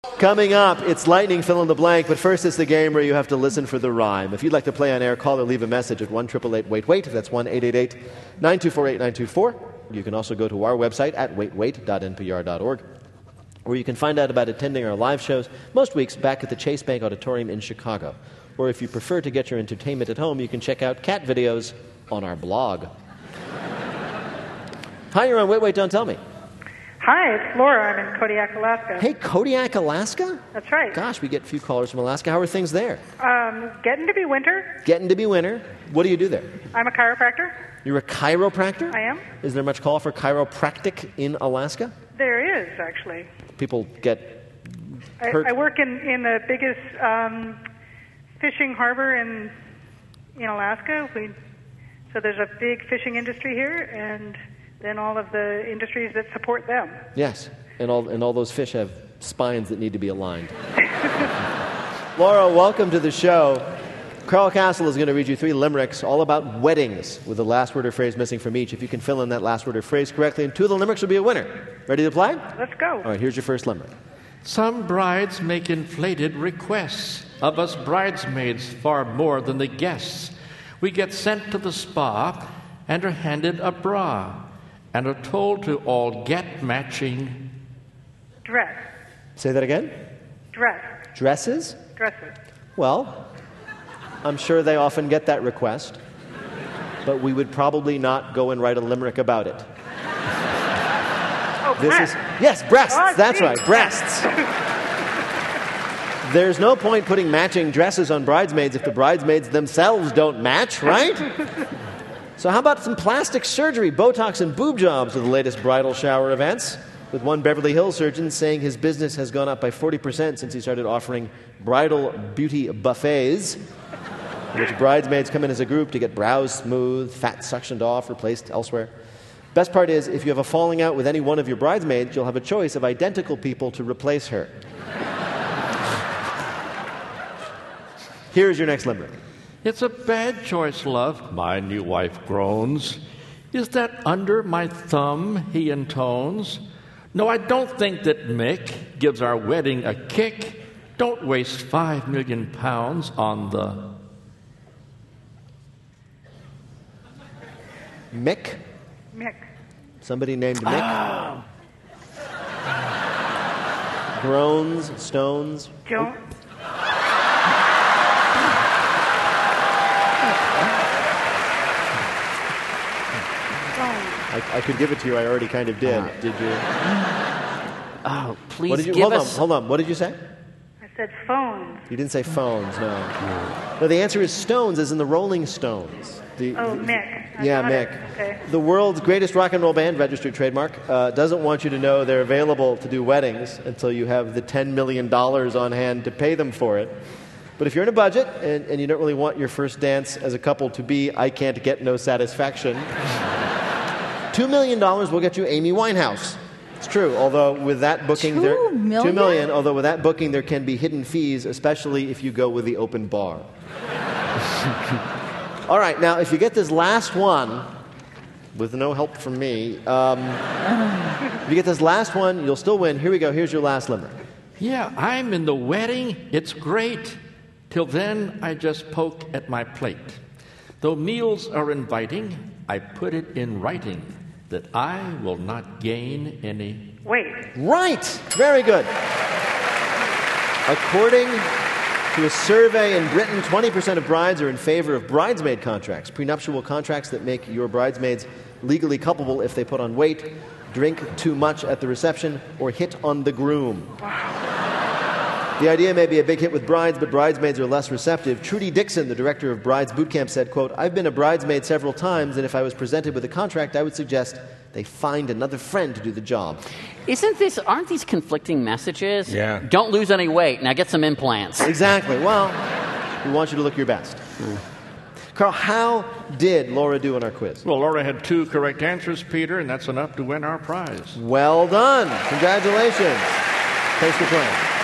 Coming up, it's lightning fill in the blank, but first it's the game where you have to listen for the rhyme. If you'd like to play on air, call or leave a message at 1-888-WAIT-WAIT. That's 1-888-924-8924. You can also go to our website at waitwait.npr.org, where you can find out about attending our live shows most weeks back at the Chase Bank Auditorium in Chicago. Or if you prefer to get your entertainment at home, you can check out cat videos on our blog. Hi, you're on Wait, Wait, Don't Tell Me. Hi, it's Laura. I'm in Kodiak, Alaska. Hey, Kodiak, Alaska? That's right. Gosh, we get a few callers from Alaska. How are things there? Getting to be winter. Getting to be winter. What do you do there? I'm a chiropractor. You're a chiropractor? I am. Is there much call for chiropractic in Alaska? There is, actually. People get hurt? I work in the biggest fishing harbor in Alaska. So there's a big fishing industry here, and then all of the industries that support them. Yes, and all those fish have spines that need to be aligned. Laura, welcome to the show. Carl Castle is going to read you 3 limericks all about weddings with the last word or phrase missing from each. If you can fill in that last word or phrase correctly, and 2 of the limericks will be a winner. Ready to play? Let's go. All right, here's your first limerick. Some brides make inflated requests of us bridesmaids far more than the guests. We get sent to the spa and are handed a bra and are told to all get matching Dress. Say that again? Dress. Dresses? Dresses. Well, I'm sure they often get that request, but we would probably not go and write a limerick about it. Oh, breasts. Yes, breasts. Oh, That's geez. right, breasts. There's no point putting matching dresses on bridesmaids if the bridesmaids themselves don't match, right? So how about some plastic surgery, Botox, and boob jobs with the latest bridal shower events? With one Beverly Hills surgeon saying his business has gone up by 40% since he started offering bridal beauty buffets, in which bridesmaids come in as a group to get brows smoothed, fat suctioned off, replaced elsewhere. Best part is, if you have a falling out with any one of your bridesmaids, you'll have a choice of identical people to replace her. Here's your next limerick. It's a bad choice, love, my new wife groans. Is that under my thumb, he intones? No, I don't think that Mick gives our wedding a kick. Don't waste 5 million pounds on the... Mick? Mick. Somebody named Mick? Groans, stones. Joan. I could give it to you. I already kind of did. Did you? Oh, please What did you? give Hold on. What did you say? I said phones. You didn't say phones. No. No. The answer is stones, as in the Rolling Stones. Mick. Yeah, got it. Mick. Okay. The world's greatest rock and roll band, registered trademark, doesn't want you to know they're available to do weddings until you have the $10 million on hand to pay them for it. But if you're in a budget and you don't really want your first dance as a couple to be I can't get no satisfaction, $2 million will get you Amy Winehouse. It's true, although with that booking... $2 million? $2 million, although with that booking there can be hidden fees, especially if you go with the open bar. All right, now if you get this last one, with no help from me, if you get this last one, you'll still win. Here we go. Here's your last limerick. Yeah, I'm in the wedding. It's great. Till then, I just poke at my plate. Though meals are inviting, I put it in writing that I will not gain any... Wait. Right. Very good. According to a survey in Britain, 20% of brides are in favor of bridesmaid contracts, prenuptial contracts that make your bridesmaids legally culpable if they put on weight, drink too much at the reception, or hit on the groom. The idea may be a big hit with brides, but bridesmaids are less receptive. Trudy Dixon, the director of Brides Boot Camp, said, quote, I've been a bridesmaid several times, and if I was presented with a contract, I would suggest they find another friend to do the job. Aren't these conflicting messages? Yeah. Don't lose any weight. Now get some implants. Exactly. Well, we want you to look your best. Carl, how did Laura do in our quiz? Well, Laura had 2 correct answers, Peter, and that's enough to win our prize. Well done. Congratulations. Thanks for playing.